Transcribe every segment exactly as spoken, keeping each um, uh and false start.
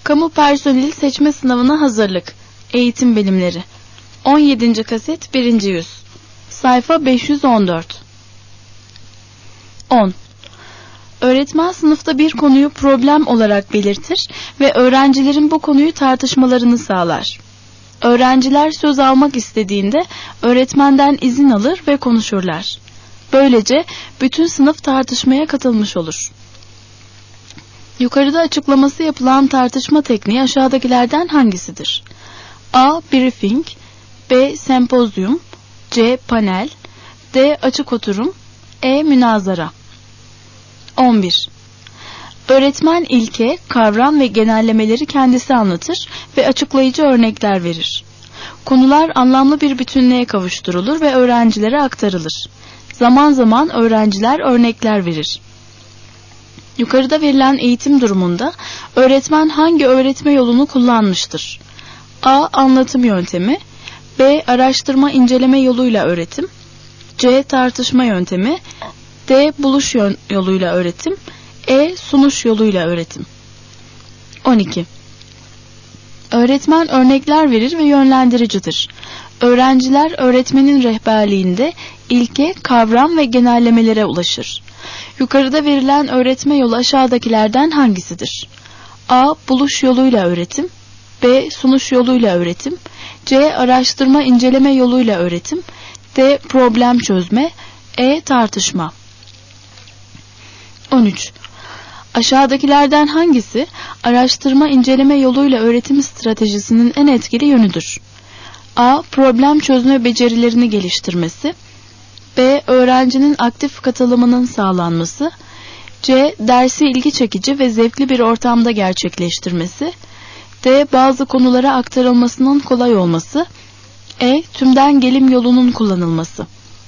Kamu personeli seçme sınavına hazırlık. Eğitim bilimleri. on yedinci kaset birinci yüz. Sayfa beş yüz on dört. on. Öğretmen sınıfta bir konuyu problem olarak belirtir ve öğrencilerin bu konuyu tartışmalarını sağlar. Öğrenciler söz almak istediğinde öğretmenden izin alır ve konuşurlar. Böylece bütün sınıf tartışmaya katılmış olur. Yukarıda açıklaması yapılan tartışma tekniği aşağıdakilerden hangisidir? A. Briefing, B. Sempozyum, C. Panel, D. Açık oturum, E. Münazara. on bir. Öğretmen ilke, kavram ve genellemeleri kendisi anlatır ve açıklayıcı örnekler verir. Konular anlamlı bir bütünlüğe kavuşturulur ve öğrencilere aktarılır. Zaman zaman öğrenciler örnekler verir. Yukarıda verilen eğitim durumunda öğretmen hangi öğretme yolunu kullanmıştır? A. Anlatım yöntemi, B. Araştırma inceleme yoluyla öğretim, C. Tartışma yöntemi, D. Buluş yoluyla öğretim, E. Sunuş yoluyla öğretim. on iki. Öğretmen örnekler verir ve yönlendiricidir. Öğrenciler öğretmenin rehberliğinde ilke, kavram ve genellemelere ulaşır. Yukarıda verilen öğretme yolu aşağıdakilerden hangisidir? A. Buluş yoluyla öğretim, B. Sunuş yoluyla öğretim, C. Araştırma inceleme yoluyla öğretim, D. Problem çözme, E. Tartışma. on üç. Aşağıdakilerden hangisi araştırma inceleme yoluyla öğretim stratejisinin en etkili yönüdür? A. Problem çözme becerilerini geliştirmesi, B. Öğrencinin aktif katılımının sağlanması, C. Dersi ilgi çekici ve zevkli bir ortamda gerçekleştirmesi, D. Bazı konulara aktarılmasının kolay olması, E. Tümden gelim yolunun kullanılması.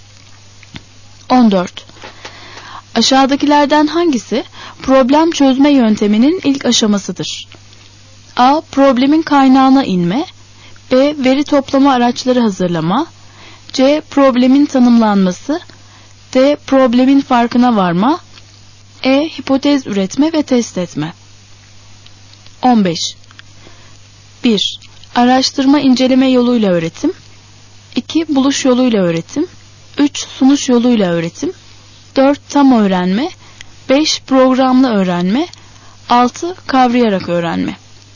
on dört. Aşağıdakilerden hangisi problem çözme yönteminin ilk aşamasıdır? A. Problemin kaynağına inme, B. Veri toplama araçları hazırlama, C. Problemin tanımlanması, D. Problemin farkına varma, E. Hipotez üretme ve test etme. on beş. bir. Araştırma inceleme yoluyla öğretim, iki. Buluş yoluyla öğretim, üç. Sunuş yoluyla öğretim, dört. Tam öğrenme, beş. Programlı öğrenme, altı. Kavrayarak öğrenme.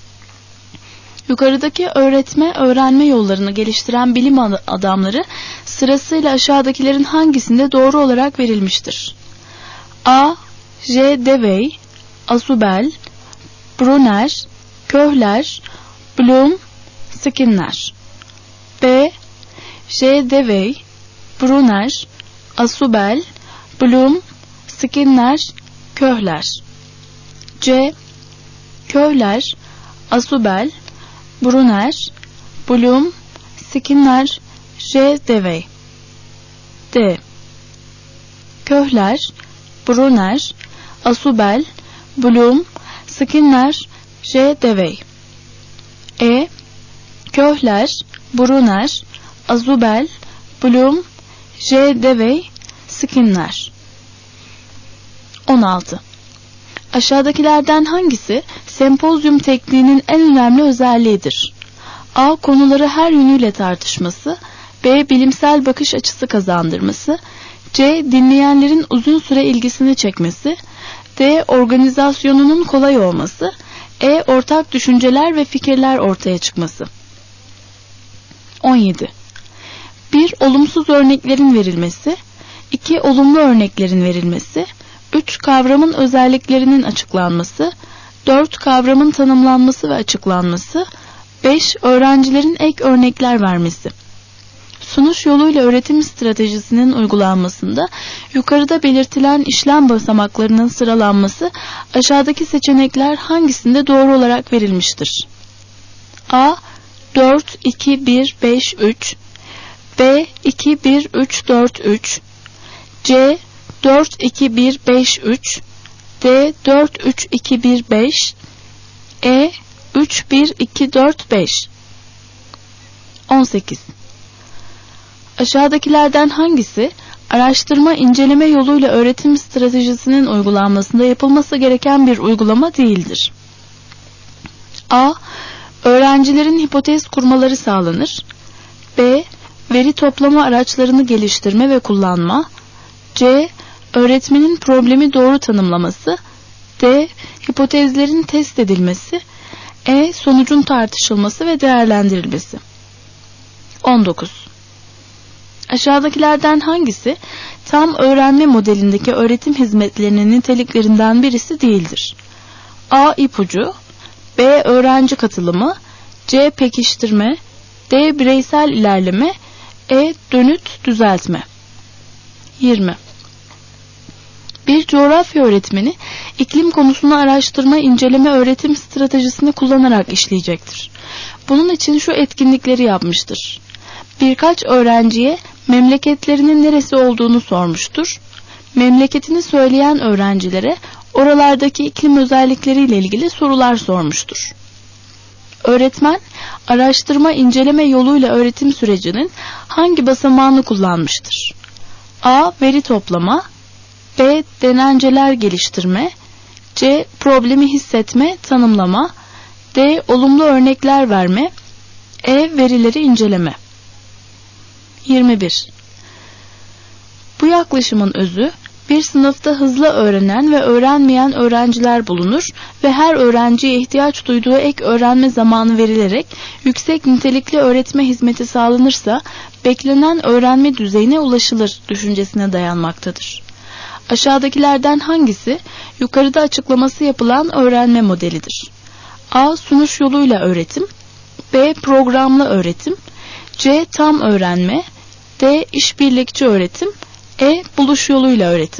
Yukarıdaki öğretme, öğrenme yollarını geliştiren bilim adamları sırasıyla aşağıdakilerin hangisinde doğru olarak verilmiştir? A. J. Dewey, Asubel, Brunner, Köhler, Bloom, Skinner. B. J. Dewey, Brunner, Asubel, Bloom, Skinner, Köhler. C. Köhler, Asubel, Brunner, Bloom, Skinner, J. Dewey. D. Köhler, Brunner, Asubel, Bloom, Skinner, J. Dewey. E. Köhler, Brunner, Asubel, Bloom, J. Dewey, Skinner. on altı. Aşağıdakilerden hangisi sempozyum tekniğinin en önemli özelliğidir? A. Konuları her yönüyle tartışması, B. Bilimsel bakış açısı kazandırması, C. Dinleyenlerin uzun süre ilgisini çekmesi, D. Organizasyonunun kolay olması, E. Ortak düşünceler ve fikirler ortaya çıkması. on yedi. bir. Olumsuz örneklerin verilmesi, iki. Olumlu örneklerin verilmesi, üç. Kavramın özelliklerinin açıklanması, dört. Kavramın tanımlanması ve açıklanması, beş. Öğrencilerin ek örnekler vermesi. Sunuş yoluyla öğretim stratejisinin uygulanmasında yukarıda belirtilen işlem basamaklarının sıralanması aşağıdaki seçenekler hangisinde doğru olarak verilmiştir? A. dört iki bir beş üç, B. iki bir üç dört üç, C. dört iki bir beş üç, D. dört üç iki bir beş, E. üç bir iki dört beş. on sekiz. Aşağıdakilerden hangisi araştırma inceleme yoluyla öğretim stratejisinin uygulanmasında yapılması gereken bir uygulama değildir? A. Öğrencilerin hipotez kurmaları sağlanır. B. Veri toplama araçlarını geliştirme ve kullanma. C. Öğretmenin problemi doğru tanımlaması. D. Hipotezlerin test edilmesi. E. Sonucun tartışılması ve değerlendirilmesi. on dokuz. Aşağıdakilerden hangisi tam öğrenme modelindeki öğretim hizmetlerinin niteliklerinden birisi değildir? A. İpucu. B. Öğrenci katılımı. C. Pekiştirme. D. Bireysel ilerleme. E. Dönüt düzeltme. yirmi. Bir coğrafya öğretmeni iklim konusunu araştırma, inceleme, öğretim stratejisini kullanarak işleyecektir. Bunun için şu etkinlikleri yapmıştır. Birkaç öğrenciye memleketlerinin neresi olduğunu sormuştur. Memleketini söyleyen öğrencilere oralardaki iklim özellikleriyle ilgili sorular sormuştur. Öğretmen, araştırma, inceleme yoluyla öğretim sürecinin hangi basamağını kullanmıştır? A. Veri toplama. B. Denenceler geliştirme. C. Problemi hissetme, tanımlama. D. Olumlu örnekler verme. E. Verileri inceleme. yirmi bir. Bu yaklaşımın özü, bir sınıfta hızlı öğrenen ve öğrenmeyen öğrenciler bulunur ve her öğrenciye ihtiyaç duyduğu ek öğrenme zamanı verilerek yüksek nitelikli öğretme hizmeti sağlanırsa beklenen öğrenme düzeyine ulaşılır düşüncesine dayanmaktadır. Aşağıdakilerden hangisi yukarıda açıklaması yapılan öğrenme modelidir? A. Sunuş yoluyla öğretim. B. Programlı öğretim. C. Tam öğrenme. D. İşbirlikçi öğretim. E. Buluş yoluyla öğretim.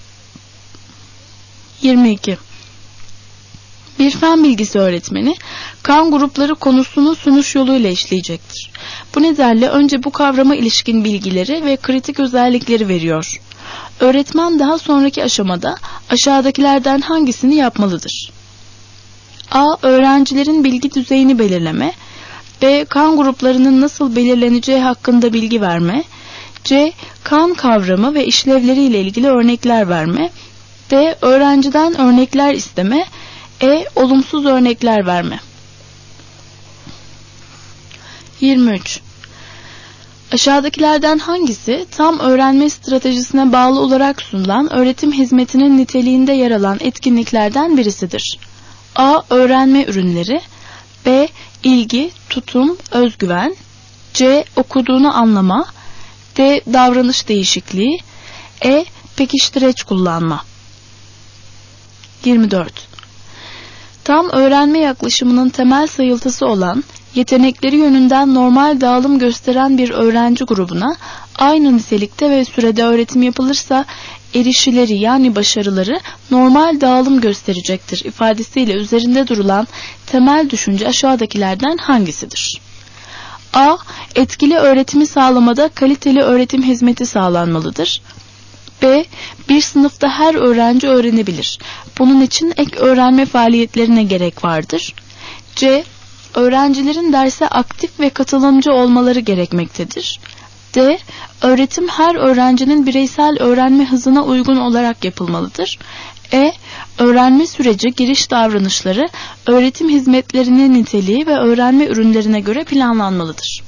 yirmi iki. Bir fen bilgisi öğretmeni kan grupları konusunu sunuş yoluyla işleyecektir. Bu nedenle önce bu kavrama ilişkin bilgileri ve kritik özellikleri veriyor. Öğretmen daha sonraki aşamada aşağıdakilerden hangisini yapmalıdır? A. Öğrencilerin bilgi düzeyini belirleme. B. Kan gruplarının nasıl belirleneceği hakkında bilgi verme. C. Kan kavramı ve işlevleriyle ilgili örnekler verme. D. Öğrenciden örnekler isteme. E. Olumsuz örnekler verme. yirmi üç. Aşağıdakilerden hangisi tam öğrenme stratejisine bağlı olarak sunulan öğretim hizmetinin niteliğinde yer alan etkinliklerden birisidir? A. Öğrenme ürünleri. B. İlgi, tutum, özgüven. C. Okuduğunu anlama. D. Davranış değişikliği. E. Pekiştireç kullanma. yirmi dört. Tam öğrenme yaklaşımının temel sayıltısı olan yetenekleri yönünden normal dağılım gösteren bir öğrenci grubuna aynı nitelikte ve sürede öğretim yapılırsa erişileri yani başarıları normal dağılım gösterecektir ifadesiyle üzerinde durulan temel düşünce aşağıdakilerden hangisidir? A. Etkili öğretimi sağlamada kaliteli öğretim hizmeti sağlanmalıdır. B. Bir sınıfta her öğrenci öğrenebilir. Bunun için ek öğrenme faaliyetlerine gerek vardır. C. Öğrencilerin derse aktif ve katılımcı olmaları gerekmektedir. D. Öğretim her öğrencinin bireysel öğrenme hızına uygun olarak yapılmalıdır. E. Öğrenme süreci, giriş davranışları, öğretim hizmetlerinin niteliği ve öğrenme ürünlerine göre planlanmalıdır.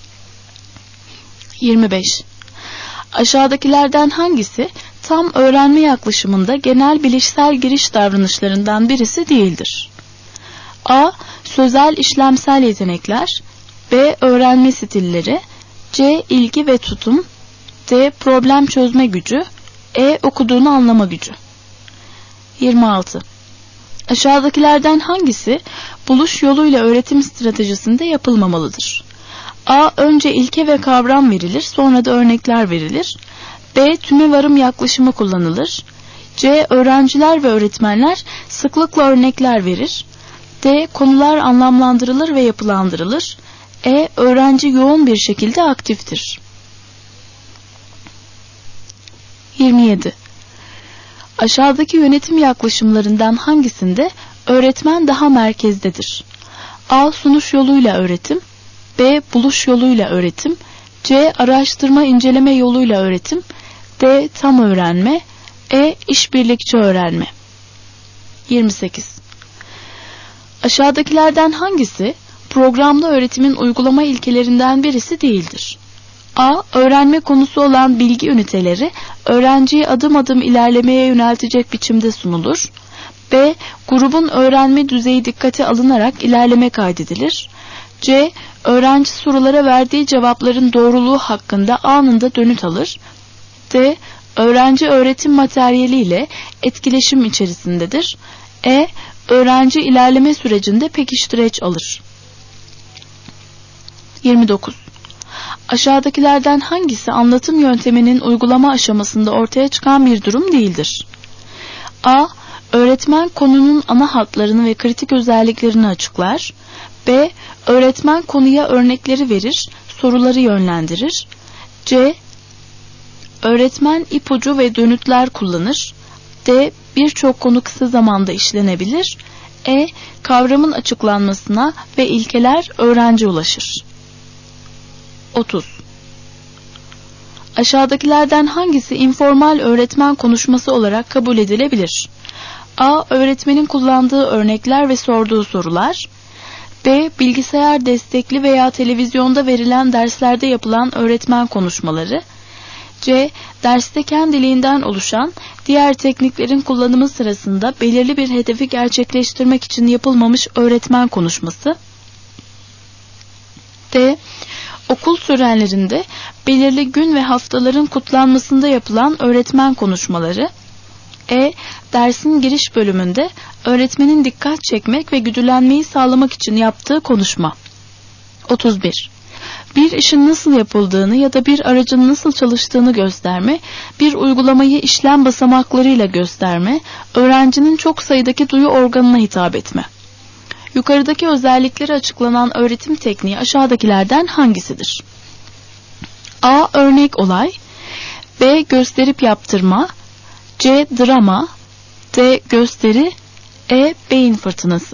yirmi beş. Aşağıdakilerden hangisi tam öğrenme yaklaşımında genel bilişsel giriş davranışlarından birisi değildir? A. Sözel işlemsel yetenekler. B. Öğrenme stilleri. C. İlgi ve tutum. D. Problem çözme gücü. E. Okuduğunu anlama gücü. yirmi altı. Aşağıdakilerden hangisi buluş yoluyla öğretim stratejisinde yapılmamalıdır? A. Önce ilke ve kavram verilir, sonra da örnekler verilir. B. Tümevarım yaklaşımı kullanılır. C. Öğrenciler ve öğretmenler sıklıkla örnekler verir. D. Konular anlamlandırılır ve yapılandırılır. E. Öğrenci yoğun bir şekilde aktiftir. yirmi yedi. Aşağıdaki yönetim yaklaşımlarından hangisinde öğretmen daha merkezdedir? A. Sunuş yoluyla öğretim. B. Buluş yoluyla öğretim. C. Araştırma inceleme yoluyla öğretim. D. Tam öğrenme. E. İşbirlikçi öğrenme. yirmi sekiz. Aşağıdakilerden hangisi programlı öğretimin uygulama ilkelerinden birisi değildir? A. Öğrenme konusu olan bilgi üniteleri öğrenciyi adım adım ilerlemeye yöneltecek biçimde sunulur. B. Grubun öğrenme düzeyi dikkate alınarak ilerleme kaydedilir. C. Öğrenci sorulara verdiği cevapların doğruluğu hakkında anında dönüt alır. D. Öğrenci öğretim materyaliyle etkileşim içerisindedir. E. Öğrenci ilerleme sürecinde pekiştireç alır. yirmi dokuz. Aşağıdakilerden hangisi anlatım yönteminin uygulama aşamasında ortaya çıkan bir durum değildir? A. Öğretmen konunun ana hatlarını ve kritik özelliklerini açıklar. B. Öğretmen konuya örnekleri verir, soruları yönlendirir. C. Öğretmen ipucu ve dönütler kullanır. D. Birçok konu kısa zamanda işlenebilir. E. Kavramın açıklanmasına ve ilkeler öğrenci ulaşır. otuz. Aşağıdakilerden hangisi informal öğretmen konuşması olarak kabul edilebilir? A. Öğretmenin kullandığı örnekler ve sorduğu sorular. B. Bilgisayar destekli veya televizyonda verilen derslerde yapılan öğretmen konuşmaları. C. Derste kendiliğinden oluşan diğer tekniklerin kullanımı sırasında belirli bir hedefi gerçekleştirmek için yapılmamış öğretmen konuşması. D. Okul törenlerinde belirli gün ve haftaların kutlanmasında yapılan öğretmen konuşmaları. E. Dersin giriş bölümünde öğretmenin dikkat çekmek ve güdülenmeyi sağlamak için yaptığı konuşma. otuz bir. Bir işin nasıl yapıldığını ya da bir aracın nasıl çalıştığını gösterme, bir uygulamayı işlem basamaklarıyla gösterme, öğrencinin çok sayıdaki duyu organına hitap etme. Yukarıdaki özellikleri açıklanan öğretim tekniği aşağıdakilerden hangisidir? A. Örnek olay. B. Gösterip yaptırma. C. Drama. D. Gösteri. E. Beyin fırtınası.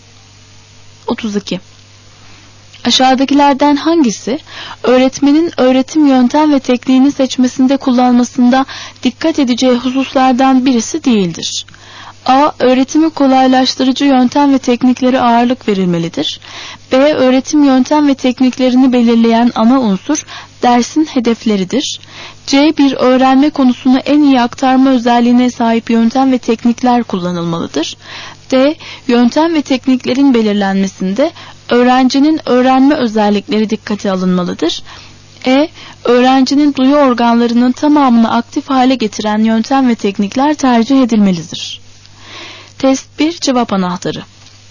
otuz iki. Aşağıdakilerden hangisi öğretmenin öğretim yöntem ve tekniğini seçmesinde kullanmasında dikkat edeceği hususlardan birisi değildir? A. Öğretimi kolaylaştırıcı yöntem ve tekniklere ağırlık verilmelidir. B. Öğretim yöntem ve tekniklerini belirleyen ana unsur dersin hedefleridir. C. Bir öğrenme konusunu en iyi aktarma özelliğine sahip yöntem ve teknikler kullanılmalıdır. D. Yöntem ve tekniklerin belirlenmesinde öğrencinin öğrenme özellikleri dikkate alınmalıdır. E. Öğrencinin duyu organlarının tamamını aktif hale getiren yöntem ve teknikler tercih edilmelidir. Test bir cevap anahtarı.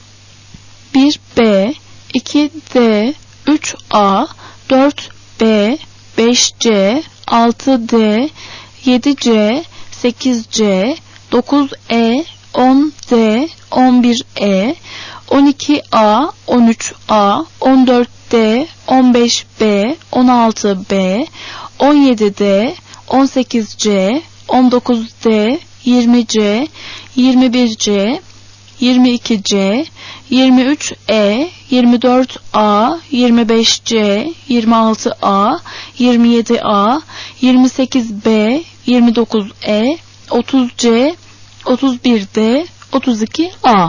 bir B, iki D, üç A, dört B, beş C, altı D, yedi C, sekiz C, dokuz E, on D, on bir E, on iki A, on üç A, on dört D, on beş B, on altı B, on yedi D, on sekiz C, on dokuz D, yirmi C, yirmi bir C, yirmi iki C, yirmi üç E, yirmi dört A, yirmi beş C, yirmi altı A, yirmi yedi A, yirmi sekiz B, yirmi dokuz E, otuz C, otuz bir D, otuz iki A.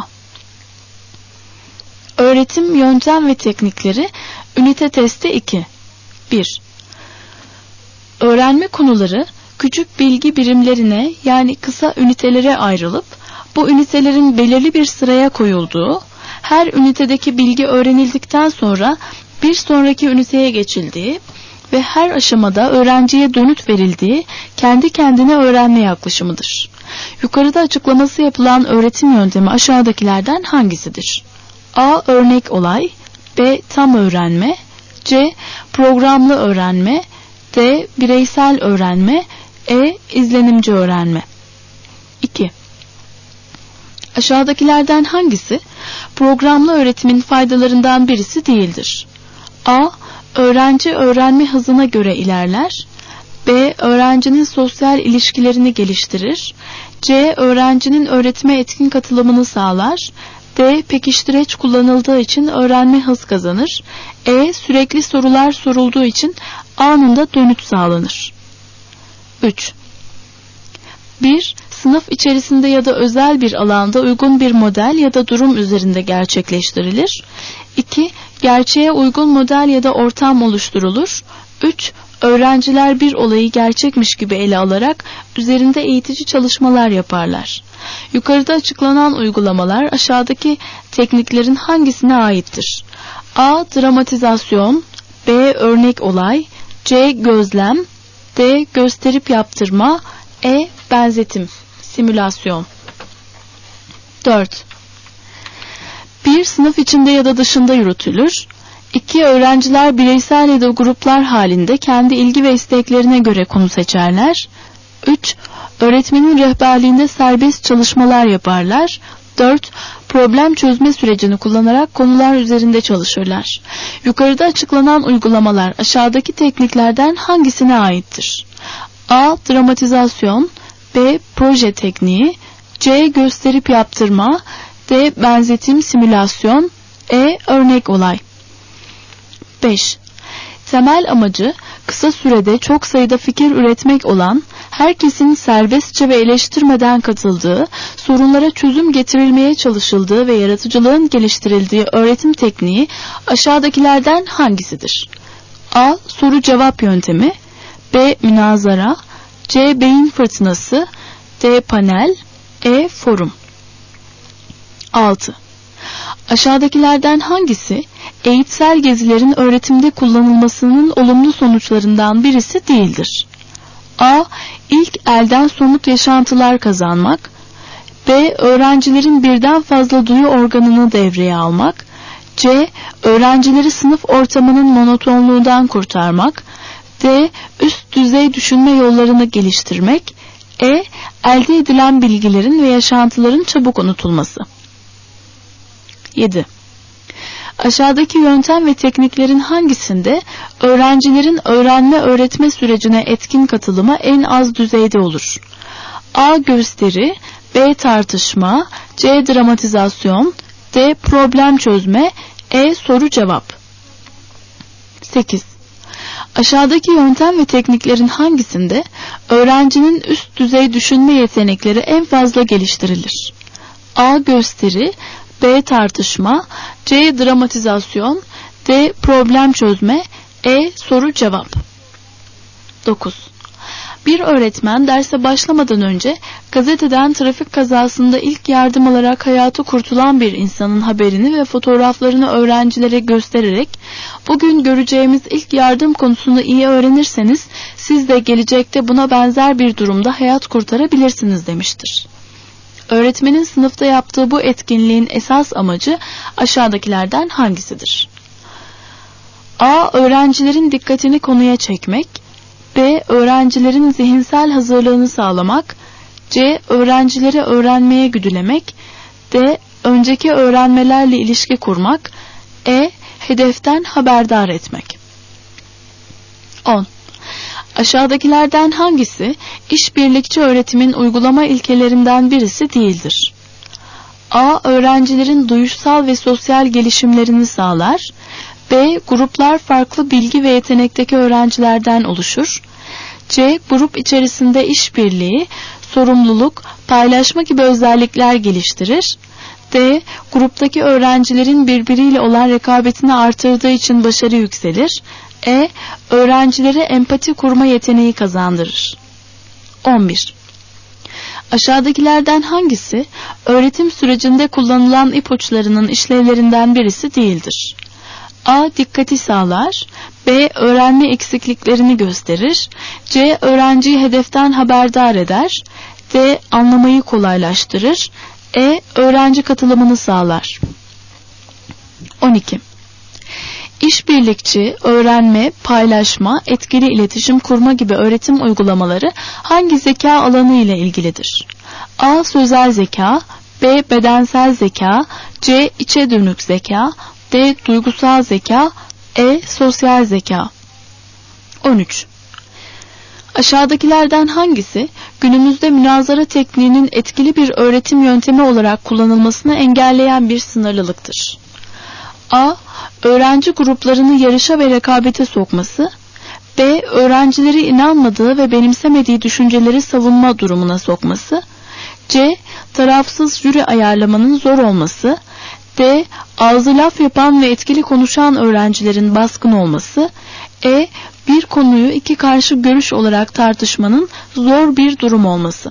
Öğretim yöntem ve teknikleri ünite testi iki. bir. Öğrenme konuları küçük bilgi birimlerine yani kısa ünitelere ayrılıp bu ünitelerin belirli bir sıraya koyulduğu, her ünitedeki bilgi öğrenildikten sonra bir sonraki üniteye geçildiği ve her aşamada öğrenciye dönüt verildiği kendi kendine öğrenme yaklaşımıdır. Yukarıda açıklaması yapılan öğretim yöntemi aşağıdakilerden hangisidir? A. Örnek olay. B. Tam öğrenme. C. Programlı öğrenme. D. Bireysel öğrenme. E. İzlenimci öğrenme. iki. Aşağıdakilerden hangisi programlı öğretimin faydalarından birisi değildir? A. Öğrenci öğrenme hızına göre ilerler. B. Öğrencinin sosyal ilişkilerini geliştirir. C. Öğrencinin öğretime etkin katılımını sağlar. D. Pekiştireç kullanıldığı için öğrenme hız kazanır. E. Sürekli sorular sorulduğu için anında dönüt sağlanır. üç. bir. sınıf içerisinde ya da özel bir alanda uygun bir model ya da durum üzerinde gerçekleştirilir. iki. Gerçeğe uygun model ya da ortam oluşturulur. üç. Öğrenciler bir olayı gerçekmiş gibi ele alarak üzerinde eğitici çalışmalar yaparlar. Yukarıda açıklanan uygulamalar aşağıdaki tekniklerin hangisine aittir? A. Dramatizasyon, B. Örnek olay, C. Gözlem, D. Gösterip yaptırma, E. Benzetim, simülasyon. dört. bir. Sınıf içinde ya da dışında yürütülür. iki. Öğrenciler bireysel ya da gruplar halinde kendi ilgi ve isteklerine göre konu seçerler. üç. Öğretmenin rehberliğinde serbest çalışmalar yaparlar. dört. Problem çözme sürecini kullanarak konular üzerinde çalışırlar. Yukarıda açıklanan uygulamalar aşağıdaki tekniklerden hangisine aittir? A. Dramatizasyon, B. Proje tekniği, C. Gösterip yaptırma, D. Benzetim, simülasyon, E. Örnek olay. beş. Temel amacı kısa sürede çok sayıda fikir üretmek olan, herkesin serbestçe ve eleştirmeden katıldığı, sorunlara çözüm getirilmeye çalışıldığı ve yaratıcılığın geliştirildiği öğretim tekniği aşağıdakilerden hangisidir? A. Soru cevap yöntemi, B. Münazara, C. Beyin fırtınası, D. Panel, E. Forum. altı. Aşağıdakilerden hangisi eğitsel gezilerin öğretimde kullanılmasının olumlu sonuçlarından birisi değildir? A. İlk elden somut yaşantılar kazanmak, B. Öğrencilerin birden fazla duyu organını devreye almak, C. Öğrencileri sınıf ortamının monotonluğundan kurtarmak, D. Üst düzey düşünme yollarını geliştirmek, E. Elde edilen bilgilerin ve yaşantıların çabuk unutulması. yedi. Aşağıdaki yöntem ve tekniklerin hangisinde öğrencilerin öğrenme öğretme sürecine etkin katılımı en az düzeyde olur? A. Gösteri, B. Tartışma, C. Dramatizasyon, D. Problem çözme, E. Soru cevap. sekiz. Aşağıdaki yöntem ve tekniklerin hangisinde öğrencinin üst düzey düşünme yetenekleri en fazla geliştirilir? A. Gösteri, B. Tartışma, C. Dramatizasyon, D. Problem çözme, E. Soru cevap. dokuz. Bir öğretmen derse başlamadan önce gazeteden trafik kazasında ilk yardım alarak hayatı kurtulan bir insanın haberini ve fotoğraflarını öğrencilere göstererek "Bugün göreceğimiz ilk yardım konusunu iyi öğrenirseniz siz de gelecekte buna benzer bir durumda hayat kurtarabilirsiniz" demiştir. Öğretmenin sınıfta yaptığı bu etkinliğin esas amacı aşağıdakilerden hangisidir? A. Öğrencilerin dikkatini konuya çekmek, B. Öğrencilerin zihinsel hazırlığını sağlamak, C. Öğrencileri öğrenmeye güdülemek, D. Önceki öğrenmelerle ilişki kurmak, E. Hedeften haberdar etmek. on. Aşağıdakilerden hangisi işbirlikçi öğretimin uygulama ilkelerinden birisi değildir? A. Öğrencilerin duyuşsal ve sosyal gelişimlerini sağlar. B. Gruplar farklı bilgi ve yetenekteki öğrencilerden oluşur. C. Grup içerisinde işbirliği, sorumluluk, paylaşma gibi özellikler geliştirir. D. Gruptaki öğrencilerin birbiriyle olan rekabetini artırdığı için başarı yükselir. E. Öğrencilere empati kurma yeteneği kazandırır. on bir. Aşağıdakilerden hangisi öğretim sürecinde kullanılan ipuçlarının işlevlerinden birisi değildir? A. Dikkati sağlar, B. Öğrenme eksikliklerini gösterir, C. Öğrenciyi hedeften haberdar eder, D. Anlamayı kolaylaştırır, E. Öğrenci katılımını sağlar. on iki. İşbirlikçi, öğrenme, paylaşma, etkili iletişim kurma gibi öğretim uygulamaları hangi zeka alanı ile ilgilidir? A. Sözel zeka, B. Bedensel zeka, C. İçe dönük zeka, D. Duygusal zeka, E. Sosyal zeka. on üç. Aşağıdakilerden hangisi günümüzde münazara tekniğinin etkili bir öğretim yöntemi olarak kullanılmasını engelleyen bir sınırlılıktır? A. Öğrenci gruplarını yarışa ve rekabete sokması, B. Öğrencileri inanmadığı ve benimsemediği düşünceleri savunma durumuna sokması, C. Tarafsız jüri ayarlamanın zor olması. D. Ağzı laf yapan ve etkili konuşan öğrencilerin baskın olması. E. Bir konuyu iki karşı görüş olarak tartışmanın zor bir durum olması.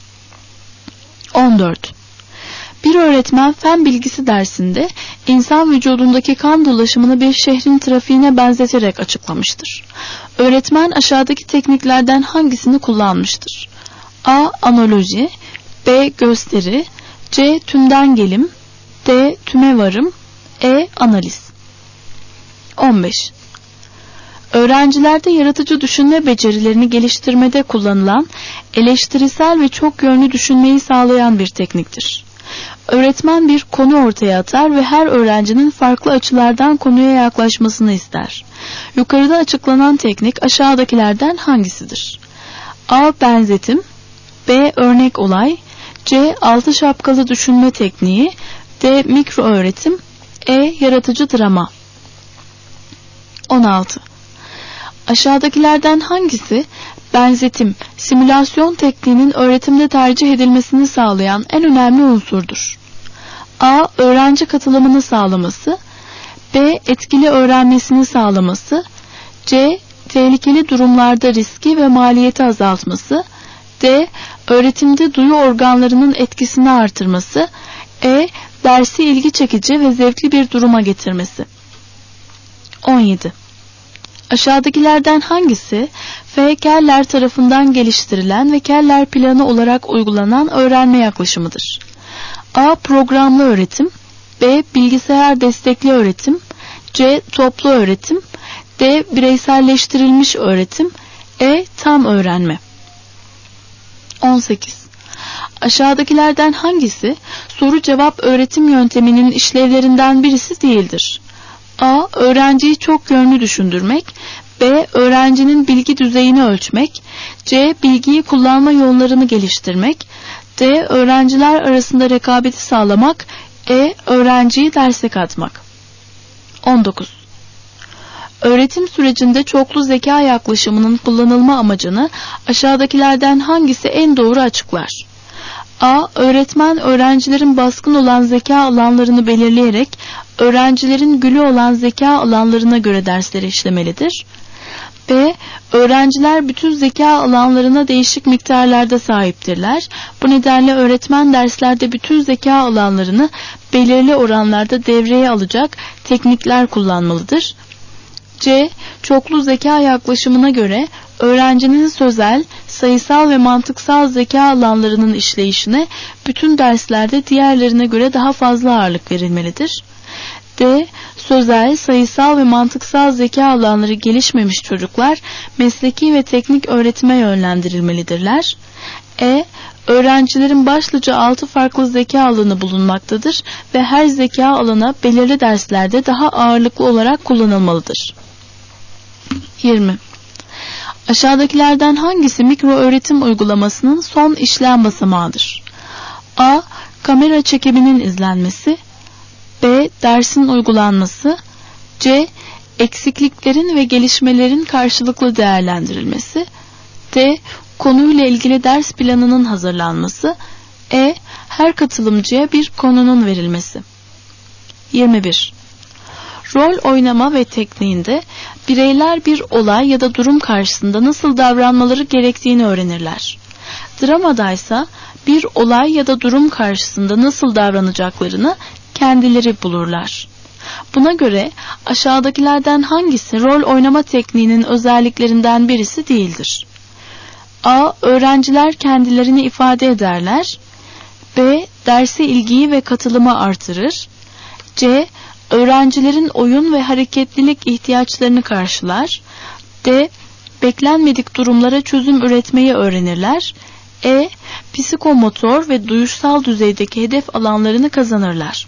on dört. Bir öğretmen fen bilgisi dersinde insan vücudundaki kan dolaşımını bir şehrin trafiğine benzeterek açıklamıştır. Öğretmen aşağıdaki tekniklerden hangisini kullanmıştır? A. Analoji, B. Gösteri, C. Tümden gelim, D. Tüme varım, E. Analiz. on beş. Öğrencilerde yaratıcı düşünme becerilerini geliştirmede kullanılan eleştirisel ve çok yönlü düşünmeyi sağlayan bir tekniktir. Öğretmen bir konu ortaya atar ve her öğrencinin farklı açılardan konuya yaklaşmasını ister. Yukarıda açıklanan teknik aşağıdakilerden hangisidir? A. Benzetim, B. Örnek olay, C. Altı şapkalı düşünme tekniği, D. Mikro öğretim, E. Yaratıcı drama. on altı. Aşağıdakilerden hangisi benzetim, simülasyon tekniğinin öğretimde tercih edilmesini sağlayan en önemli unsurdur? A. Öğrenci katılımını sağlaması, B. Etkili öğrenmesini sağlaması, C. Tehlikeli durumlarda riski ve maliyeti azaltması, D. Öğretimde duyu organlarının etkisini artırması, E. Dersi ilgi çekici ve zevkli bir duruma getirmesi. on yedi. Aşağıdakilerden hangisi F. Keller tarafından geliştirilen ve Keller planı olarak uygulanan öğrenme yaklaşımıdır? A. Programlı öğretim, B. Bilgisayar destekli öğretim, C. Toplu öğretim, D. Bireyselleştirilmiş öğretim, E. Tam öğrenme. on sekiz. Aşağıdakilerden hangisi soru cevap öğretim yönteminin işlevlerinden birisi değildir? A. Öğrenciyi çok yönlü düşündürmek, B. Öğrencinin bilgi düzeyini ölçmek, C. Bilgiyi kullanma yollarını geliştirmek, D. Öğrenciler arasında rekabeti sağlamak, E. Öğrenciyi derse katmak. on dokuz. Öğretim sürecinde çoklu zeka yaklaşımının kullanılma amacını aşağıdakilerden hangisi en doğru açıklar? A. Öğretmen öğrencilerin baskın olan zeka alanlarını belirleyerek öğrencilerin gülü olan zeka alanlarına göre dersleri işlemelidir. B. Öğrenciler bütün zeka alanlarına değişik miktarlarda sahiptirler. Bu nedenle öğretmen derslerde bütün zeka alanlarını belirli oranlarda devreye alacak teknikler kullanmalıdır. C. Çoklu zeka yaklaşımına göre öğrencinin sözel, sayısal ve mantıksal zeka alanlarının işleyişine bütün derslerde diğerlerine göre daha fazla ağırlık verilmelidir. D. Sözel, sayısal ve mantıksal zeka alanları gelişmemiş çocuklar mesleki ve teknik öğretime yönlendirilmelidirler. E. Öğrencilerin başlıca altı farklı zeka alanı bulunmaktadır ve her zeka alanı belirli derslerde daha ağırlıklı olarak kullanılmalıdır. yirmi. Aşağıdakilerden hangisi mikro öğretim uygulamasının son işlem basamağıdır? A. Kamera çekiminin izlenmesi, B. Dersin uygulanması, C. Eksikliklerin ve gelişmelerin karşılıklı değerlendirilmesi, D. Konuyla ilgili ders planının hazırlanması, E. Her katılımcıya bir konunun verilmesi. yirmi bir. Rol oynama ve tekniğinde bireyler bir olay ya da durum karşısında nasıl davranmaları gerektiğini öğrenirler. Dramadaysa bir olay ya da durum karşısında nasıl davranacaklarını kendileri bulurlar. Buna göre aşağıdakilerden hangisi rol oynama tekniğinin özelliklerinden birisi değildir? A. Öğrenciler kendilerini ifade ederler. B. Derse ilgiyi ve katılımı artırır. C. Öğrencilerin oyun ve hareketlilik ihtiyaçlarını karşılar. D. Beklenmedik durumlara çözüm üretmeyi öğrenirler. E. Psikomotor ve duyuşsal düzeydeki hedef alanlarını kazanırlar.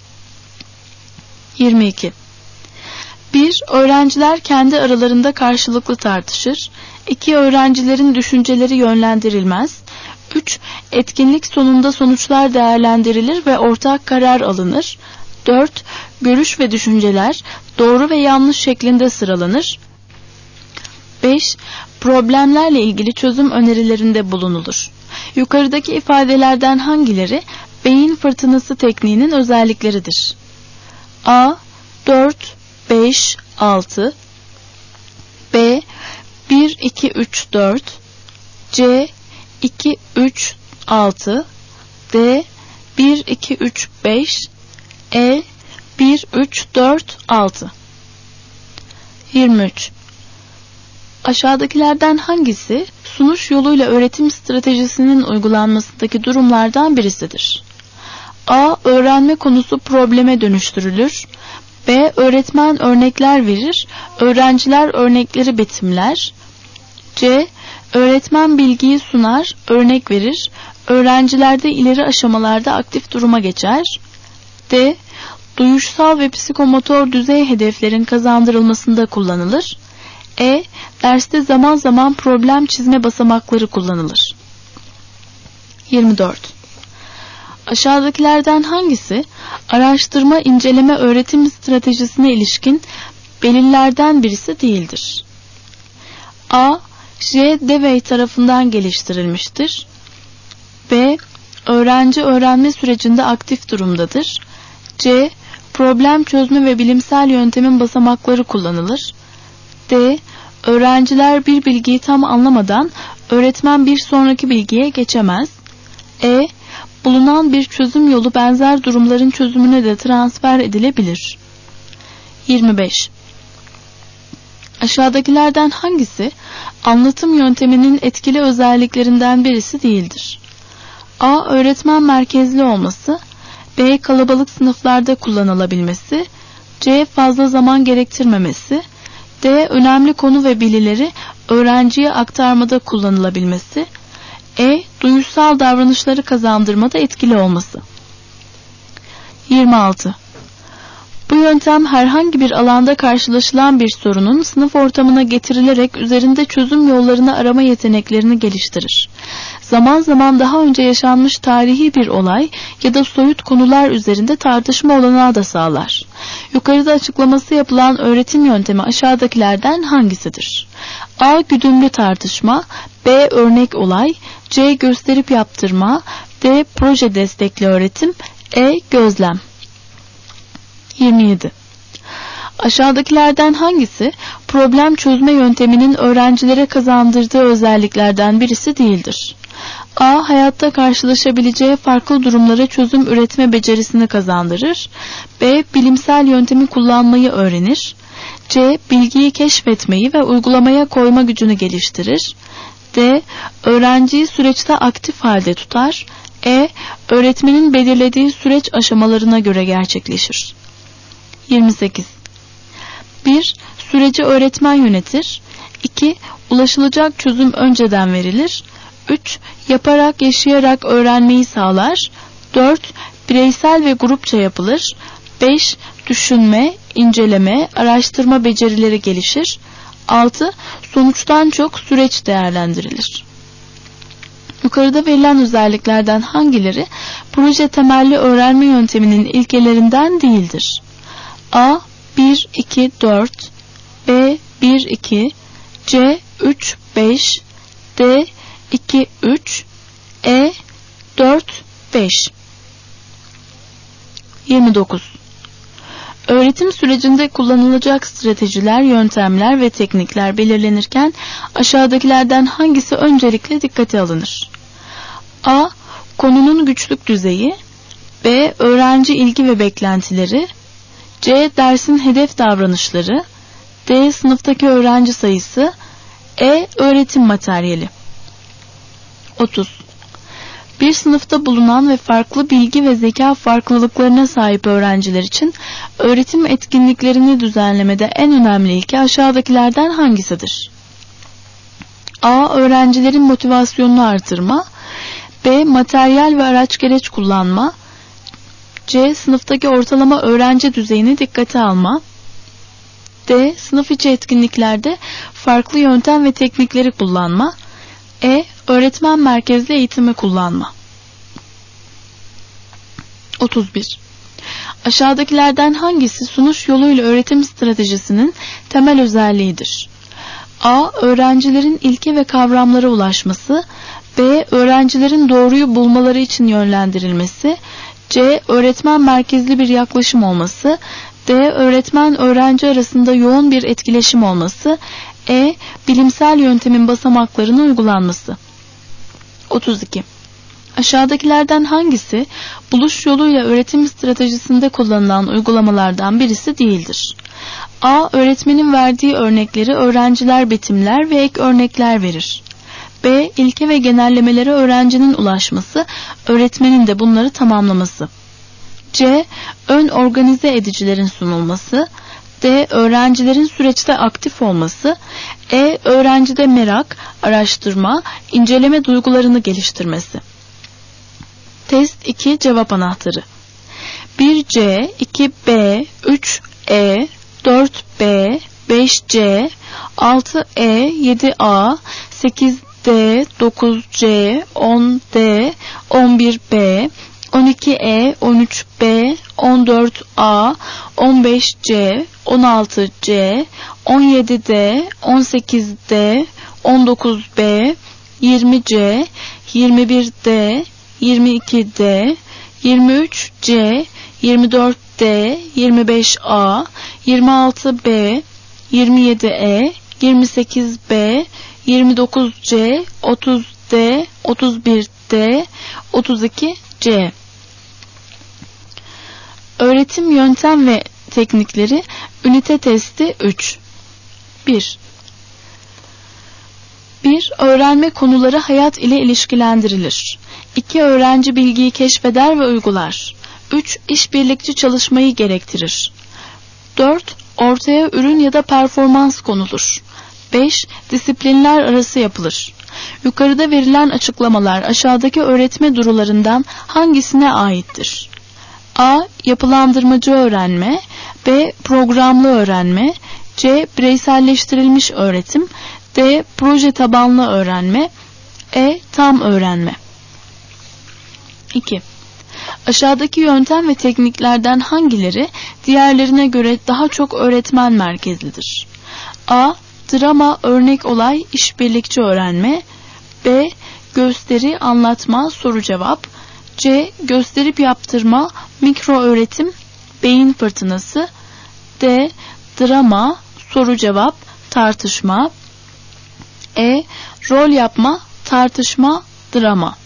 yirmi iki. bir. Öğrenciler kendi aralarında karşılıklı tartışır. iki. Öğrencilerin düşünceleri yönlendirilmez. üç. Etkinlik sonunda sonuçlar değerlendirilir ve ortak karar alınır. dört. Görüş ve düşünceler doğru ve yanlış şeklinde sıralanır. beş. problemlerle ilgili çözüm önerilerinde bulunulur. Yukarıdaki ifadelerden hangileri beyin fırtınası tekniğinin özellikleridir? A. dört, beş, altı B. bir, iki, üç, dört C. iki, üç, altı D. bir, iki, üç, beş E. bir, üç, dört, altı yirmi üç. Aşağıdakilerden hangisi sunuş yoluyla öğretim stratejisinin uygulanmasındaki durumlardan birisidir? A. Öğrenme konusu probleme dönüştürülür. B. Öğretmen örnekler verir, öğrenciler örnekleri betimler. C. Öğretmen bilgiyi sunar, örnek verir, öğrenciler de ileri aşamalarda aktif duruma geçer. D. Duyuşsal ve psikomotor düzey hedeflerin kazandırılmasında kullanılır. E. Derste zaman zaman problem çizme basamakları kullanılır. yirmi dört. Aşağıdakilerden hangisi araştırma, inceleme, öğretim stratejisine ilişkin belirlerden birisi değildir? A. J. Dewey tarafından geliştirilmiştir. B. Öğrenci öğrenme sürecinde aktif durumdadır. C. Problem çözme ve bilimsel yöntemin basamakları kullanılır. D. Öğrenciler bir bilgiyi tam anlamadan öğretmen bir sonraki bilgiye geçemez. E. Bulunan bir çözüm yolu benzer durumların çözümüne de transfer edilebilir. yirmi beş. Aşağıdakilerden hangisi anlatım yönteminin etkili özelliklerinden birisi değildir? A. Öğretmen merkezli olması. B. Kalabalık sınıflarda kullanılabilmesi. C. Fazla zaman gerektirmemesi. D. Önemli konu ve bilgileri öğrenciye aktarmada kullanılabilmesi. E. Duyuşsal davranışları kazandırmada etkili olması. yirmi altı. Bu yöntem herhangi bir alanda karşılaşılan bir sorunun sınıf ortamına getirilerek üzerinde çözüm yollarını arama yeteneklerini geliştirir. Zaman zaman daha önce yaşanmış tarihi bir olay ya da soyut konular üzerinde tartışma olanağı da sağlar. Yukarıda açıklaması yapılan öğretim yöntemi aşağıdakilerden hangisidir? A. Güdümlü tartışma. B. Örnek olay. C. Gösterip yaptırma. D. Proje destekli öğretim. E. Gözlem. yirmi yedi. Aşağıdakilerden hangisi problem çözme yönteminin öğrencilere kazandırdığı özelliklerden birisi değildir? A. Hayatta karşılaşabileceği farklı durumlara çözüm üretme becerisini kazandırır. B. Bilimsel yöntemi kullanmayı öğrenir. C. Bilgiyi keşfetmeyi ve uygulamaya koyma gücünü geliştirir. D. Öğrenciyi süreçte aktif halde tutar. E. Öğretmenin belirlediği süreç aşamalarına göre gerçekleşir. yirmi sekiz. bir. Süreci öğretmen yönetir. iki. Ulaşılacak çözüm önceden verilir. üç. Yaparak, yaşayarak öğrenmeyi sağlar. dört. Bireysel ve grupça yapılır. beş. Düşünme, inceleme, araştırma becerileri gelişir. altı. Sonuçtan çok süreç değerlendirilir. Yukarıda verilen özelliklerden hangileri proje temelli öğrenme yönteminin ilkelerinden değildir? A. bir, iki, dört B. bir, iki C. üç, beş D. iki, üç E. dört, beş yirmi dokuz. Öğretim sürecinde kullanılacak stratejiler, yöntemler ve teknikler belirlenirken aşağıdakilerden hangisi öncelikle dikkate alınır? A. Konunun güçlük düzeyi. B. Öğrenci ilgi ve beklentileri. C. Dersin hedef davranışları. D. Sınıftaki öğrenci sayısı. E. Öğretim materyali. otuz. Bir sınıfta bulunan ve farklı bilgi ve zeka farklılıklarına sahip öğrenciler için öğretim etkinliklerini düzenlemede en önemli ilke aşağıdakilerden hangisidir? A. Öğrencilerin motivasyonunu artırma. B. Materyal ve araç gereç kullanma. C. Sınıftaki ortalama öğrenci düzeyini dikkate alma. D. Sınıf içi etkinliklerde farklı yöntem ve teknikleri kullanma. E. Öğretmen merkezli eğitimi kullanma. otuz bir. Aşağıdakilerden hangisi sunuş yoluyla öğretim stratejisinin temel özelliğidir? A. Öğrencilerin ilke ve kavramlara ulaşması. B. Öğrencilerin doğruyu bulmaları için yönlendirilmesi. C. Öğretmen merkezli bir yaklaşım olması. D. Öğretmen-öğrenci arasında yoğun bir etkileşim olması. E. Bilimsel yöntemin basamaklarını uygulanması. otuz iki. Aşağıdakilerden hangisi buluş yoluyla öğretim stratejisinde kullanılan uygulamalardan birisi değildir? A. Öğretmenin verdiği örnekleri öğrenciler betimler ve ek örnekler verir. B. İlke ve genellemelere öğrencinin ulaşması, öğretmenin de bunları tamamlaması. C. Ön organize edicilerin sunulması. D. Öğrencilerin süreçte aktif olması. E. Öğrencide merak, araştırma, inceleme duygularını geliştirmesi. Test iki cevap anahtarı. bir C, iki B, üç E, dört B, beş C, altı E, yedi A, sekiz D, dokuz C, on D, on bir B, on iki E, on üç B, on dört A, on beş C, on altı C, on yedi D, on sekiz D, on dokuz B, yirmi C, yirmi bir D, yirmi iki D, yirmi üç C, yirmi dört D, yirmi beş A, yirmi altı B, yirmi yedi E, yirmi sekiz B, yirmi dokuz C, otuz D, otuz bir D, otuz iki C. Öğretim yöntem ve teknikleri ünite testi üç. bir. bir. Öğrenme konuları hayat ile ilişkilendirilir. iki. Öğrenci bilgiyi keşfeder ve uygular. üç. İşbirlikçi çalışmayı gerektirir. dört. Ortaya ürün ya da performans konulur. beş. Disiplinler arası yapılır. Yukarıda verilen açıklamalar aşağıdaki öğretme durularından hangisine aittir? A. Yapılandırmacı öğrenme. B. Programlı öğrenme. C. Bireyselleştirilmiş öğretim. D. Proje tabanlı öğrenme. E. Tam öğrenme. iki. Aşağıdaki yöntem ve tekniklerden hangileri diğerlerine göre daha çok öğretmen merkezlidir? A. Drama, örnek olay, işbirlikçi öğrenme. B. Gösteri, anlatma, soru cevap. C. Gösterip yaptırma, mikro öğretim, beyin fırtınası. D. Drama, soru cevap, tartışma. E. Rol yapma, tartışma, drama.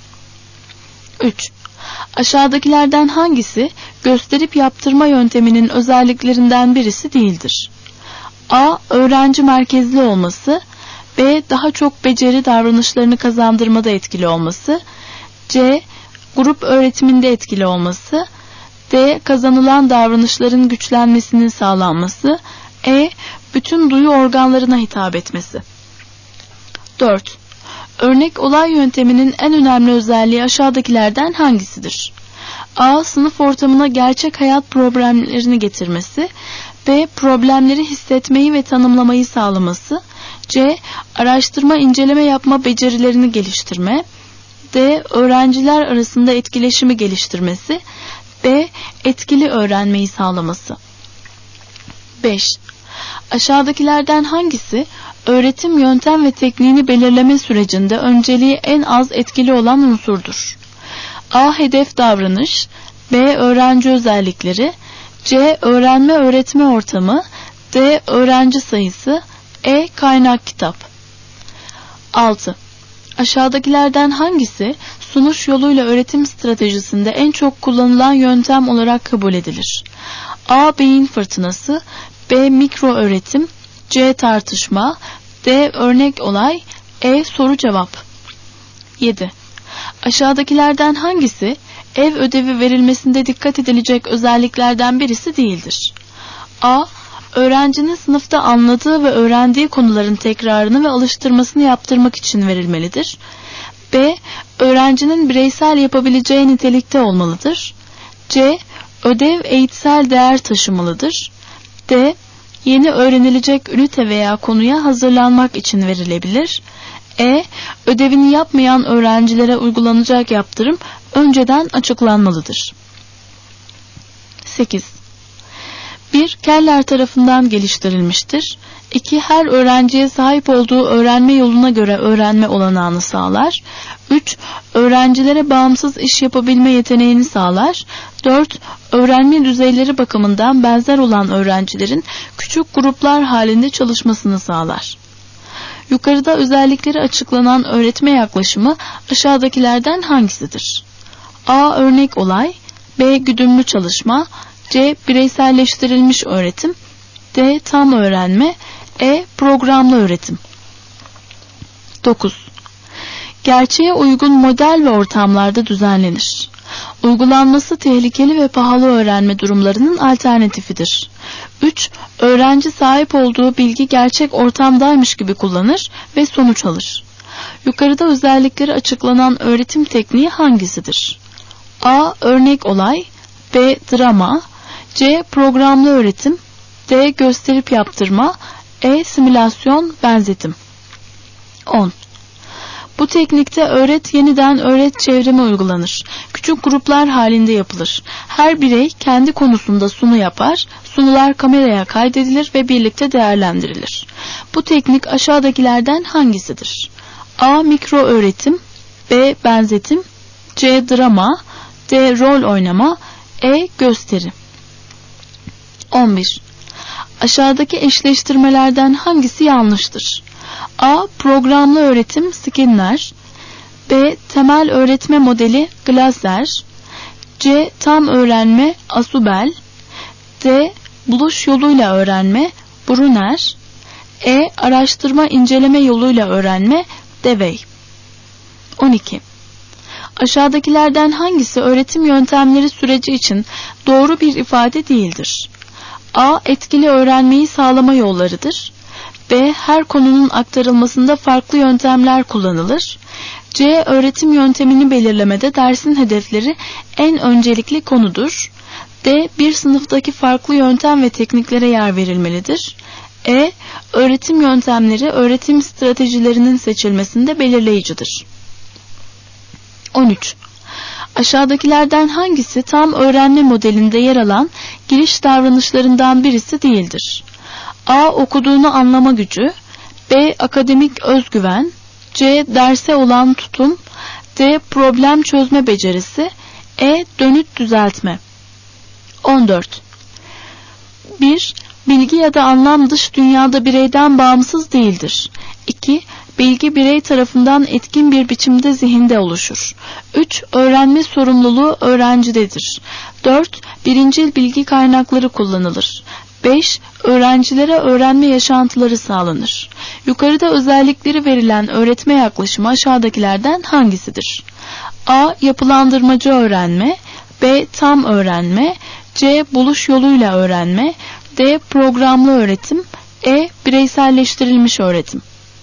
üç. Aşağıdakilerden hangisi gösterip yaptırma yönteminin özelliklerinden birisi değildir? A. Öğrenci merkezli olması. B. Daha çok beceri davranışlarını kazandırmada etkili olması. C. Grup öğretiminde etkili olması. D. Kazanılan davranışların güçlenmesinin sağlanması. E. Bütün duyu organlarına hitap etmesi. dört. Örnek olay yönteminin en önemli özelliği aşağıdakilerden hangisidir? A. Sınıf ortamına gerçek hayat problemlerini getirmesi. B. Problemleri hissetmeyi ve tanımlamayı sağlaması. C. Araştırma, inceleme yapma becerilerini geliştirme. D. Öğrenciler arasında etkileşimi geliştirmesi. B. Etkili öğrenmeyi sağlaması. beş. Aşağıdakilerden hangisi öğretim yöntem ve tekniğini belirleme sürecinde önceliği en az etkili olan unsurdur? A. Hedef davranış. B. Öğrenci özellikleri. C. Öğrenme öğretme ortamı. D. Öğrenci sayısı. E. Kaynak kitap. altı. Aşağıdakilerden hangisi sunuş yoluyla öğretim stratejisinde en çok kullanılan yöntem olarak kabul edilir? A. Beyin fırtınası. B. Mikro öğretim. C. Tartışma. D. Örnek olay. E. Soru cevap. yedi. Aşağıdakilerden hangisi ev ödevi verilmesinde dikkat edilecek özelliklerden birisi değildir? A. Öğrencinin sınıfta anladığı ve öğrendiği konuların tekrarını ve alıştırmasını yaptırmak için verilmelidir. B. Öğrencinin bireysel yapabileceği nitelikte olmalıdır. C. Ödev eğitsel değer taşımalıdır. D. Yeni öğrenilecek ünite veya konuya hazırlanmak için verilebilir. E. Ödevini yapmayan öğrencilere uygulanacak yaptırım önceden açıklanmalıdır. sekiz. bir Keller tarafından geliştirilmiştir. iki Her öğrenciye sahip olduğu öğrenme yoluna göre öğrenme olanağını sağlar. üç Öğrencilere bağımsız iş yapabilme yeteneğini sağlar. dört Öğrenme düzeyleri bakımından benzer olan öğrencilerin küçük gruplar halinde çalışmasını sağlar. Yukarıda özellikleri açıklanan öğretme yaklaşımı aşağıdakilerden hangisidir? A. Örnek olay, B. Güdümlü çalışma, C. Bireyselleştirilmiş öğretim, D. Tam öğrenme, E. Programlı öğretim. dokuz. Gerçeğe uygun model ve ortamlarda düzenlenir. Uygulanması tehlikeli ve pahalı öğrenme durumlarının alternatifidir. üç. Öğrenci sahip olduğu bilgi gerçek ortamdaymış gibi kullanır ve sonuç alır. Yukarıda özellikleri açıklanan öğretim tekniği hangisidir? A. Örnek olay, B. Drama, C. Programlı öğretim, D. Gösterip yaptırma, E. Simülasyon, benzetim. on. Bu teknikte öğret yeniden öğret çevrimi uygulanır. Küçük gruplar halinde yapılır. Her birey kendi konusunda sunu yapar, sunular kameraya kaydedilir ve birlikte değerlendirilir. Bu teknik aşağıdakilerden hangisidir? A. Mikro öğretim, B. Benzetim, C. Drama, D. Rol oynama, E. Gösteri. on bir. Aşağıdaki eşleştirmelerden hangisi yanlıştır? A. Programlı öğretim Skinner, B. Temel öğretme modeli Glasser, C. Tam öğrenme Asubel, D. Buluş yoluyla öğrenme Brunner, E. Araştırma inceleme yoluyla öğrenme Dewey. on iki. Aşağıdakilerden hangisi öğretim yöntemleri süreci için doğru bir ifade değildir? A. Etkili öğrenmeyi sağlama yollarıdır. B. Her konunun aktarılmasında farklı yöntemler kullanılır. C. Öğretim yöntemini belirlemede dersin hedefleri en öncelikli konudur. D. Bir sınıftaki farklı yöntem ve tekniklere yer verilmelidir. E. Öğretim yöntemleri öğretim stratejilerinin seçilmesinde belirleyicidir. on üç. Aşağıdakilerden hangisi tam öğrenme modelinde yer alan giriş davranışlarından birisi değildir? A. Okuduğunu anlama gücü, B. Akademik özgüven, C. Derse olan tutum, D. Problem çözme becerisi, E. Dönüt düzeltme. on dört. bir. Bilgi ya da anlam dış dünyada bireyden bağımsız değildir. iki. Bilgi birey tarafından etkin bir biçimde zihinde oluşur. üç. Öğrenme sorumluluğu öğrencidedir. dört. Birincil bilgi kaynakları kullanılır. beş. Öğrencilere öğrenme yaşantıları sağlanır. Yukarıda özellikleri verilen öğretme yaklaşımı aşağıdakilerden hangisidir? A. Yapılandırmacı öğrenme, B. Tam öğrenme, C. Buluş yoluyla öğrenme, D. Programlı öğretim, E. Bireyselleştirilmiş öğretim.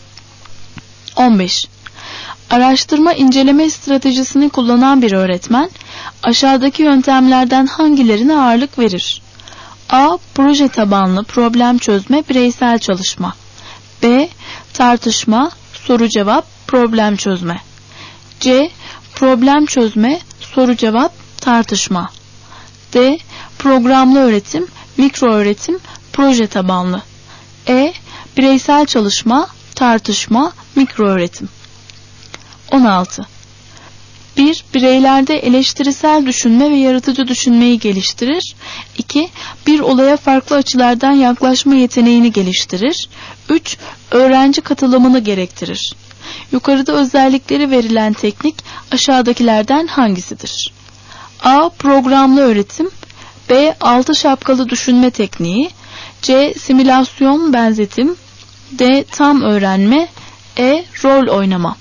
on beş. Araştırma inceleme stratejisini kullanan bir öğretmen aşağıdaki yöntemlerden hangilerine ağırlık verir? A. Proje tabanlı problem çözme bireysel çalışma, B. Tartışma soru cevap problem çözme, C. Problem çözme soru cevap tartışma, D. Programlı öğretim mikro öğretim proje tabanlı, E. Bireysel çalışma tartışma mikro öğretim. on altı. bir. Bireylerde eleştirisel düşünme ve yaratıcı düşünmeyi geliştirir. iki. Bir olaya farklı açılardan yaklaşma yeteneğini geliştirir. üç. Öğrenci katılımını gerektirir. Yukarıda özellikleri verilen teknik aşağıdakilerden hangisidir? A. Programlı öğretim, B. Altı şapkalı düşünme tekniği, C. Simülasyon benzetim, D. Tam öğrenme, E. Rol oynama.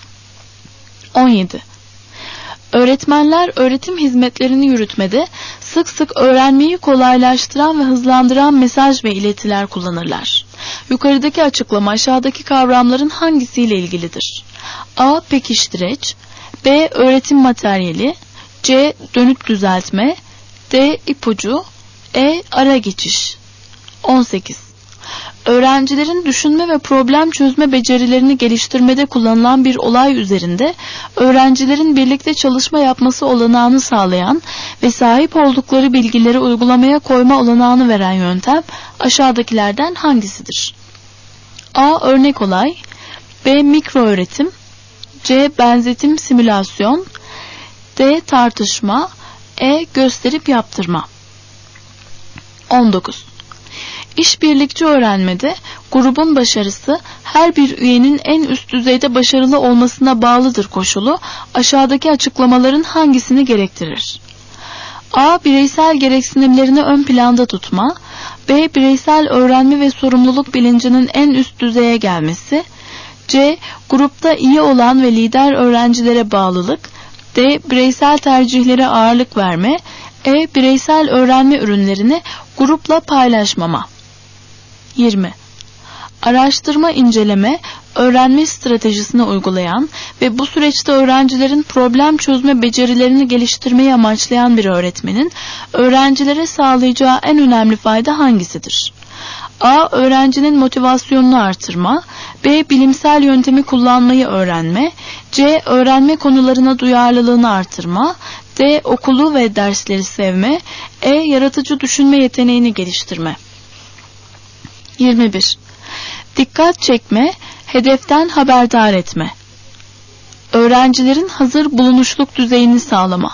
on yedi. Öğretmenler öğretim hizmetlerini yürütmede sık sık öğrenmeyi kolaylaştıran ve hızlandıran mesaj ve iletiler kullanırlar. Yukarıdaki açıklama aşağıdaki kavramların hangisiyle ilgilidir? A. Pekiştireç, B. Öğretim materyali, C. Dönüt düzeltme, D. İpucu, E. Ara geçiş. on sekiz. öğrencilerin düşünme ve problem çözme becerilerini geliştirmede kullanılan bir olay üzerinde öğrencilerin birlikte çalışma yapması olanağını sağlayan ve sahip oldukları bilgileri uygulamaya koyma olanağını veren yöntem aşağıdakilerden hangisidir? A. Örnek olay, B. Mikro öğretim, C. Benzetim simülasyon, D. Tartışma, E. Gösterip yaptırma. on dokuz. İşbirlikçi öğrenmede grubun başarısı her bir üyenin en üst düzeyde başarılı olmasına bağlıdır koşulu aşağıdaki açıklamaların hangisini gerektirir? A. Bireysel gereksinimlerini ön planda tutma, B. Bireysel öğrenme ve sorumluluk bilincinin en üst düzeye gelmesi, C. Grupta iyi olan ve lider öğrencilere bağlılık, D. Bireysel tercihlere ağırlık verme, E. Bireysel öğrenme ürünlerini grupla paylaşmama. yirmi. Araştırma, inceleme, öğrenme stratejisini uygulayan ve bu süreçte öğrencilerin problem çözme becerilerini geliştirmeyi amaçlayan bir öğretmenin öğrencilere sağlayacağı en önemli fayda hangisidir? A. Öğrencinin motivasyonunu artırma, B. Bilimsel yöntemi kullanmayı öğrenme, C. Öğrenme konularına duyarlılığını artırma, D. Okulu ve dersleri sevme, E. Yaratıcı düşünme yeteneğini geliştirme. yirmi bir. Dikkat çekme, hedeften haberdar etme. Öğrencilerin hazır bulunuşluk düzeyini sağlama.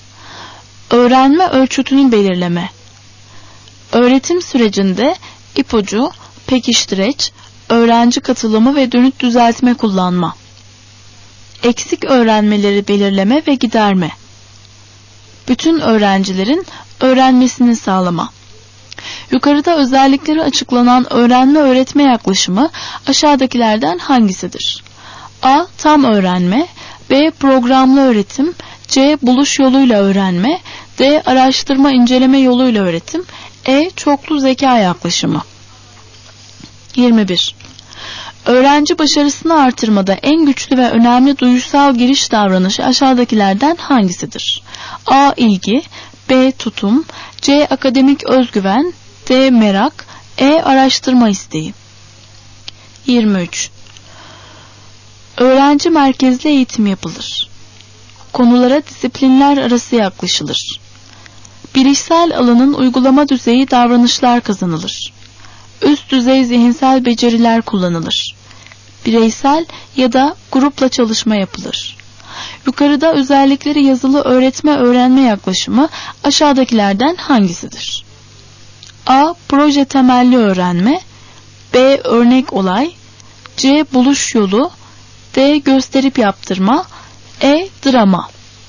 Öğrenme ölçütünü belirleme. Öğretim sürecinde ipucu, pekiştireç, öğrenci katılımı ve dönüt düzeltme kullanma. Eksik öğrenmeleri belirleme ve giderme. Bütün öğrencilerin öğrenmesini sağlama. Yukarıda özellikleri açıklanan öğrenme öğretme yaklaşımı aşağıdakilerden hangisidir? A. Tam öğrenme, B. Programlı öğretim, C. Buluş yoluyla öğrenme, D. Araştırma inceleme yoluyla öğretim, E. Çoklu zeka yaklaşımı. yirmi bir. Öğrenci başarısını artırmada en güçlü ve önemli duyusal giriş davranışı aşağıdakilerden hangisidir? A. İlgi, B. Tutum, C. Akademik özgüven, D. Merak, E. Araştırma isteği. yirmi üç. Öğrenci merkezli eğitim yapılır. Konulara disiplinler arası yaklaşılır. Bilişsel alanın uygulama düzeyi davranışlar kazanılır. Üst düzey zihinsel beceriler kullanılır. Bireysel ya da grupla çalışma yapılır. Yukarıda özellikleri yazılı öğretme öğrenme yaklaşımı aşağıdakilerden hangisidir? A. Proje temelli öğrenme, B. Örnek olay, C. Buluş yolu, D. Gösterip yaptırma, E. Drama.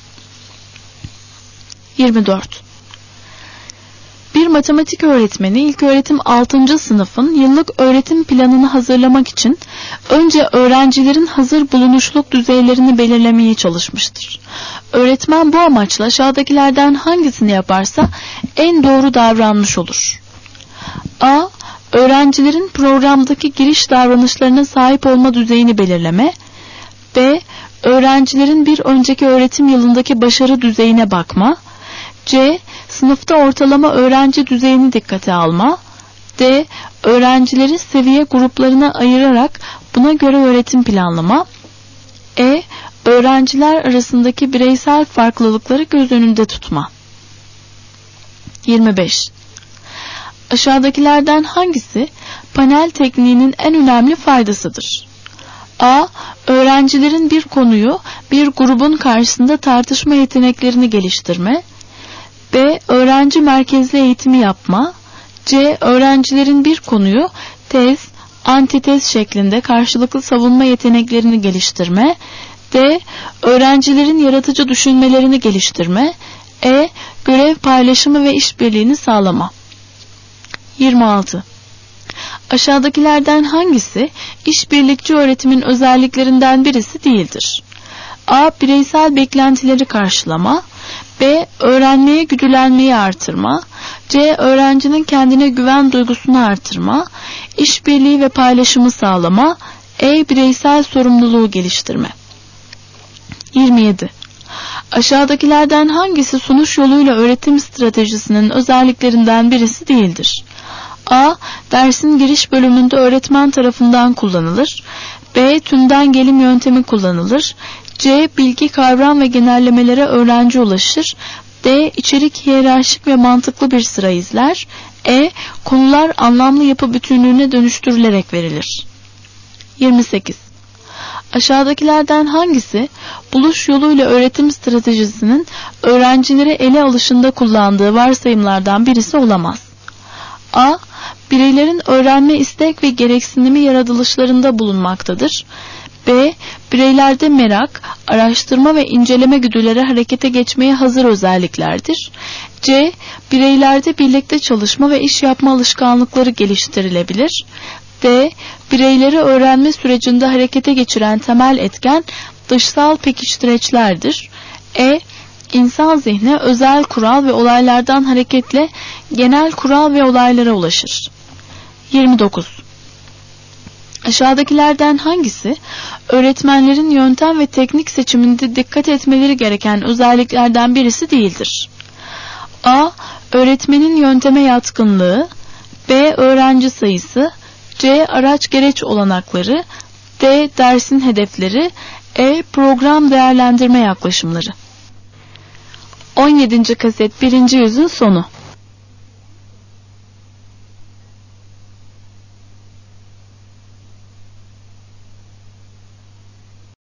yirmi dört. Bir matematik öğretmeni ilköğretim altıncı sınıfın yıllık öğretim planını hazırlamak için önce öğrencilerin hazır bulunuşluk düzeylerini belirlemeye çalışmıştır. Öğretmen bu amaçla aşağıdakilerden hangisini yaparsa en doğru davranmış olur. A. Öğrencilerin programdaki giriş davranışlarına sahip olma düzeyini belirleme, B. Öğrencilerin bir önceki öğretim yılındaki başarı düzeyine bakma, C. Sınıfta ortalama öğrenci düzeyini dikkate alma, D. Öğrencileri seviye gruplarına ayırarak buna göre öğretim planlama, E. Öğrenciler arasındaki bireysel farklılıkları göz önünde tutma. yirmi beş. Aşağıdakilerden hangisi panel tekniğinin en önemli faydasıdır? A. Öğrencilerin bir konuyu bir grubun karşısında tartışma yeteneklerini geliştirme, B. Öğrenci merkezli eğitimi yapma, C. Öğrencilerin bir konuyu tez, antitez şeklinde karşılıklı savunma yeteneklerini geliştirme, D. Öğrencilerin yaratıcı düşünmelerini geliştirme, E. Görev paylaşımı ve işbirliğini sağlama. yirmi altı. Aşağıdakilerden hangisi işbirlikçi öğretimin özelliklerinden birisi değildir? A. Bireysel beklentileri karşılama, B. Öğrenmeye güdülenmeyi artırma, C. Öğrencinin kendine güven duygusunu artırma, işbirliği ve paylaşımı sağlama, E. Bireysel sorumluluğu geliştirme. yirmi yedi. Aşağıdakilerden hangisi sunuş yoluyla öğretim stratejisinin özelliklerinden birisi değildir? A. Dersin giriş bölümünde öğretmen tarafından kullanılır. B. Tümden gelim yöntemi kullanılır. C. Bilgi, kavram ve genellemelere öğrenci ulaşır. D. İçerik hiyerarşik ve mantıklı bir sıra izler. E. Konular anlamlı yapı bütünlüğüne dönüştürülerek verilir. yirmi sekiz. Aşağıdakilerden hangisi buluş yoluyla öğretim stratejisinin öğrencileri ele alışında kullandığı varsayımlardan birisi olamaz? A. Bireylerin öğrenme istek ve gereksinimi yaratılışlarında bulunmaktadır. B. Bireylerde merak, araştırma ve inceleme güdüleri harekete geçmeye hazır özelliklerdir. C. Bireylerde birlikte çalışma ve iş yapma alışkanlıkları geliştirilebilir. D. Bireyleri öğrenme sürecinde harekete geçiren temel etken dışsal pekiştireçlerdir. E. İnsan zihni özel kural ve olaylardan hareketle genel kural ve olaylara ulaşır. yirmi dokuz. Aşağıdakilerden hangisi öğretmenlerin yöntem ve teknik seçiminde dikkat etmeleri gereken özelliklerden birisi değildir? A. Öğretmenin yönteme yatkınlığı. B. Öğrenci sayısı. C. Araç gereç olanakları. D. Dersin hedefleri. E. Program değerlendirme yaklaşımları. on yedinci kaset birinci yüzün sonu.